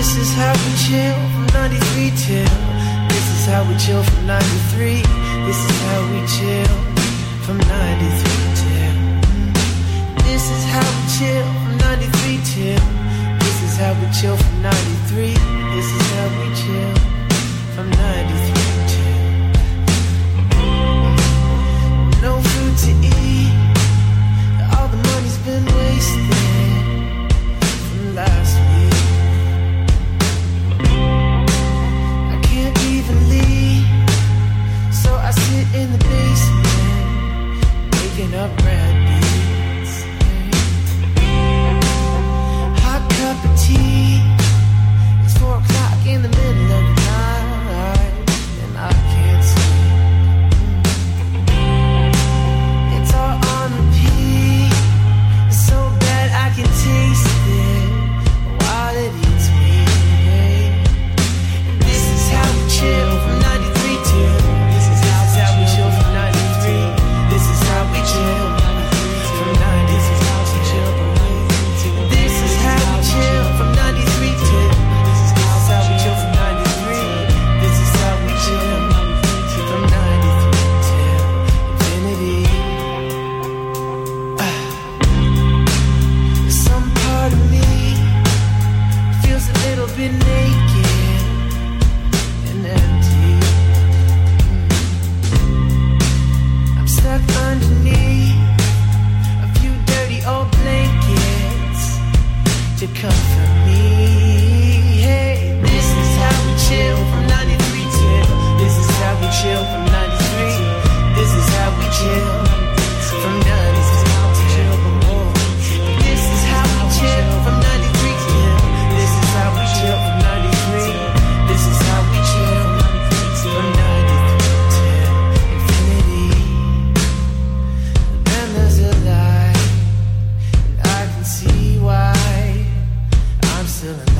This is how we chill from 93 till. This is how we chill from 93. This is how we chill from 93 till. This is how we chill from 93 till. This is how we chill from 93. This is how we chill from 93 till. No food to eat. All the money's been wasted from last week. I can't even leave, so I sit in the basement making up red beats. Hot cup of tea. It's 4 o'clock in the middle of the night, and I can't sleep. It's all on repeat. It's so bad I can taste it while it eats me. And this is how we chill from 93 till. This is how we chill from 93. This is how we chill from 90. This is how we chill from 93. This is how we chill from 93 till. This is how we chill from 93. This is how we chill from 93 till infinity. Some part of me feels a little bit naked and empty. I'm stuck underneath a few dirty old blankets to comfort me. Hey, this is how we chill from 93 till. This is how we chill from 93. This is how we chill from 93 till. This is how we chill from 93 till. This is how we chill from 93. This is how we chill from 93 till infinity. And then there's a light, and I can see why I'm still in